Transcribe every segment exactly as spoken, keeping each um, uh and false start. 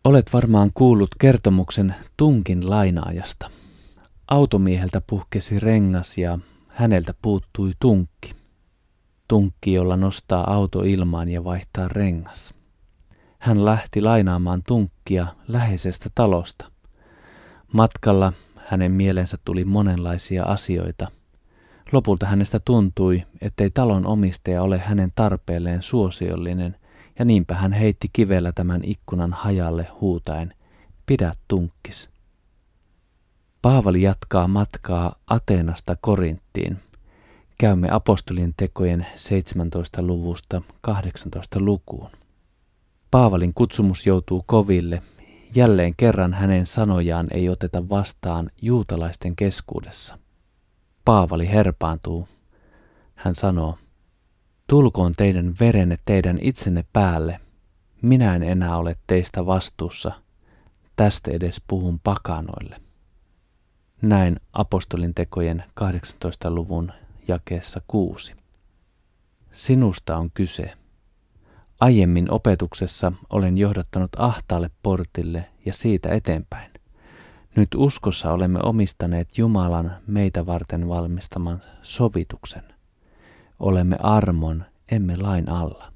Olet varmaan kuullut kertomuksen tunkin lainaajasta. Automieheltä puhkesi rengas ja häneltä puuttui tunkki. Tunkki, jolla nostaa auto ilmaan ja vaihtaa rengas. Hän lähti lainaamaan tunkkia läheisestä talosta. Matkalla hänen mielensä tuli monenlaisia asioita. Lopulta hänestä tuntui, ettei talon omistaja ole hänen tarpeelleen suosiollinen, ja niinpä hän heitti kivellä tämän ikkunan hajalle huutaen, pidä tunkkis. Paavali jatkaa matkaa Ateenasta Korinttiin. Käymme apostolien tekojen seitsemäntoista luvusta kahdeksantoista lukuun. Paavalin kutsumus joutuu koville. Jälleen kerran hänen sanojaan ei oteta vastaan juutalaisten keskuudessa. Paavali herpaantuu. Hän sanoo, tulkoon teidän verenne teidän itsenne päälle. Minä en enää ole teistä vastuussa. Tästä edes puhun pakanoille. Näin apostolin tekojen kahdeksantoista luvun jakeessa kuusi. Sinusta on kyse. Aiemmin opetuksessa olen johdattanut ahtaalle portille ja siitä eteenpäin. Nyt uskossa olemme omistaneet Jumalan meitä varten valmistaman sovituksen. Olemme armon, emme lain alla.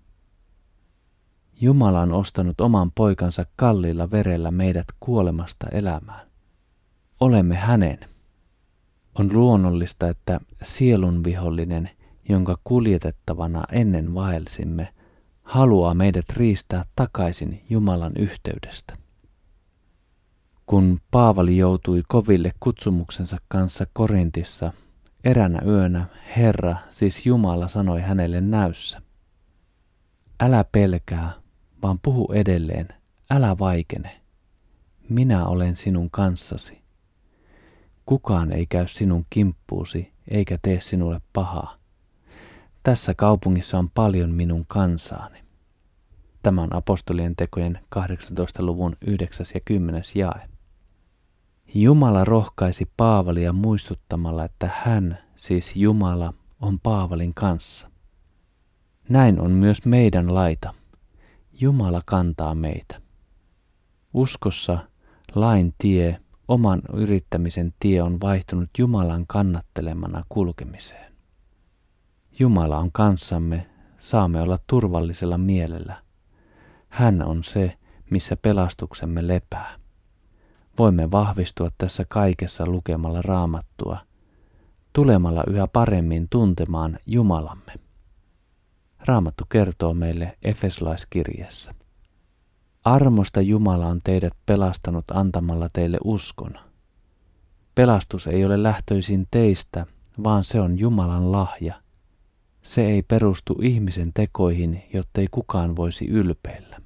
Jumala on ostanut oman poikansa kalliilla verellä meidät kuolemasta elämään. Olemme hänen. On luonnollista, että sielun vihollinen, jonka kuljetettavana ennen vaelsimme, haluaa meidät riistää takaisin Jumalan yhteydestä. Kun Paavali joutui koville kutsumuksensa kanssa Korintissa, eränä yönä Herra, siis Jumala, sanoi hänelle näyssä, älä pelkää, vaan puhu edelleen, älä vaikene. Minä olen sinun kanssasi. Kukaan ei käy sinun kimppuusi eikä tee sinulle pahaa. Tässä kaupungissa on paljon minun kansaani. Tämä on apostolien tekojen kahdeksantoista luvun yhdeksäs ja kymmenes jae. Jumala rohkaisi Paavalia muistuttamalla, että hän, siis Jumala, on Paavalin kanssa. Näin on myös meidän laita. Jumala kantaa meitä. Uskossa lain tie, oman yrittämisen tie on vaihtunut Jumalan kannattelemana kulkemiseen. Jumala on kanssamme, saamme olla turvallisella mielellä. Hän on se, missä pelastuksemme lepää. Voimme vahvistua tässä kaikessa lukemalla Raamattua, tulemalla yhä paremmin tuntemaan Jumalamme. Raamattu kertoo meille Efesolaiskirjeessä. Armosta Jumala on teidät pelastanut antamalla teille uskon. Pelastus ei ole lähtöisin teistä, vaan se on Jumalan lahja. Se ei perustu ihmisen tekoihin, jottei kukaan voisi ylpeillä.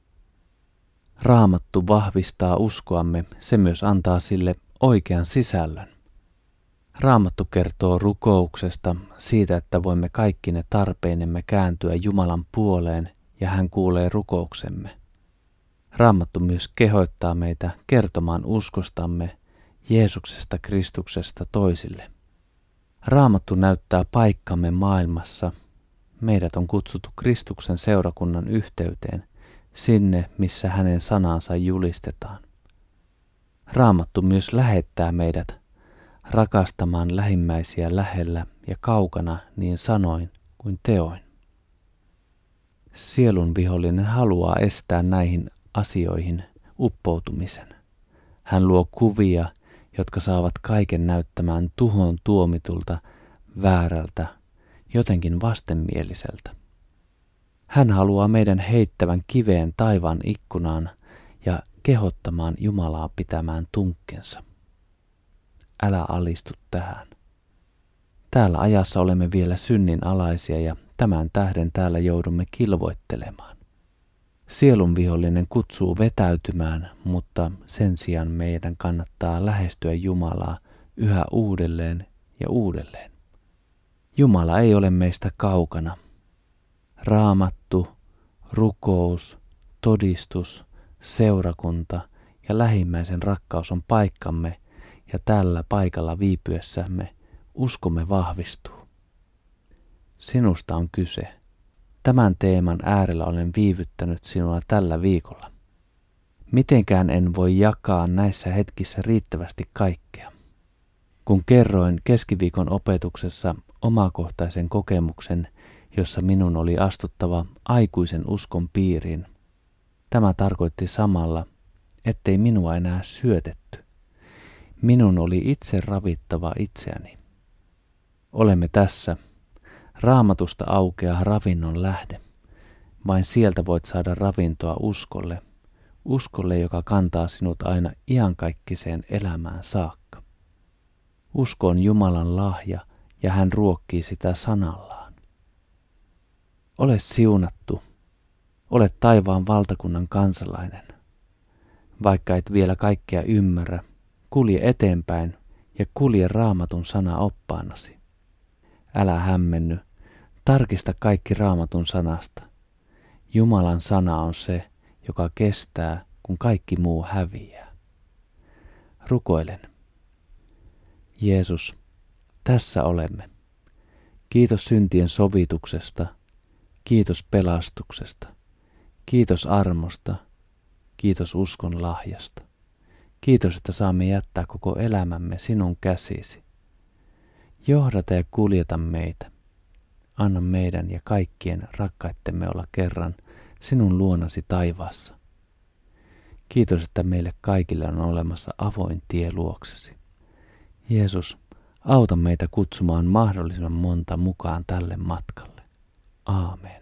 Raamattu vahvistaa uskoamme, se myös antaa sille oikean sisällön. Raamattu kertoo rukouksesta, siitä, että voimme kaikkine tarpeinemme kääntyä Jumalan puoleen ja hän kuulee rukouksemme. Raamattu myös kehottaa meitä kertomaan uskostamme Jeesuksesta Kristuksesta toisille. Raamattu näyttää paikkamme maailmassa. Meidät on kutsuttu Kristuksen seurakunnan yhteyteen, sinne missä hänen sanansa julistetaan. Raamattu myös lähettää meidät rakastamaan lähimmäisiä lähellä ja kaukana niin sanoin kuin teoin. Sielun vihollinen haluaa estää näihin asioihin uppoutumisen. Hän luo kuvia, jotka saavat kaiken näyttämään tuhon tuomitulta, väärältä, jotenkin vastenmieliseltä. Hän haluaa meidän heittävän kiveen taivaan ikkunaan ja kehottamaan Jumalaa pitämään tunkkensa. Älä alistu tähän. Täällä ajassa olemme vielä synnin alaisia ja tämän tähden täällä joudumme kilvoittelemaan. Sielun vihollinen kutsuu vetäytymään, mutta sen sijaan meidän kannattaa lähestyä Jumalaa yhä uudelleen ja uudelleen. Jumala ei ole meistä kaukana. Raamattu, rukous, todistus, seurakunta ja lähimmäisen rakkaus on paikkamme ja tällä paikalla viipyessämme uskomme vahvistuu. Sinusta on kyse. Tämän teeman äärellä olen viivyttänyt sinua tällä viikolla. Mitenkään en voi jakaa näissä hetkissä riittävästi kaikkea. Kun kerroin keskiviikon opetuksessa omakohtaisen kokemuksen, jossa minun oli astuttava aikuisen uskon piiriin, tämä tarkoitti samalla, ettei minua enää syötetty. Minun oli itse ravittava itseäni. Olemme tässä. Raamatusta aukeaa ravinnon lähde. Vain sieltä voit saada ravintoa uskolle, uskolle, joka kantaa sinut aina iankaikkiseen elämään saakka. Usko on Jumalan lahja ja hän ruokkii sitä sanallaan. Ole siunattu, ole taivaan valtakunnan kansalainen. Vaikka et vielä kaikkea ymmärrä, kulje eteenpäin ja kulje Raamatun sana oppaanasi. Älä hämmenny, tarkista kaikki Raamatun sanasta. Jumalan sana on se, joka kestää, kun kaikki muu häviää. Rukoilen. Jeesus, tässä olemme. Kiitos syntien sovituksesta, kiitos pelastuksesta, kiitos armosta, kiitos uskon lahjasta. Kiitos, että saamme jättää koko elämämme sinun käsisi. Johdata ja kuljeta meitä. Anna meidän ja kaikkien rakkaittemme olla kerran sinun luonasi taivaassa. Kiitos, että meille kaikille on olemassa avoin tie luoksesi. Jeesus, auta meitä kutsumaan mahdollisimman monta mukaan tälle matkalle. Aamen.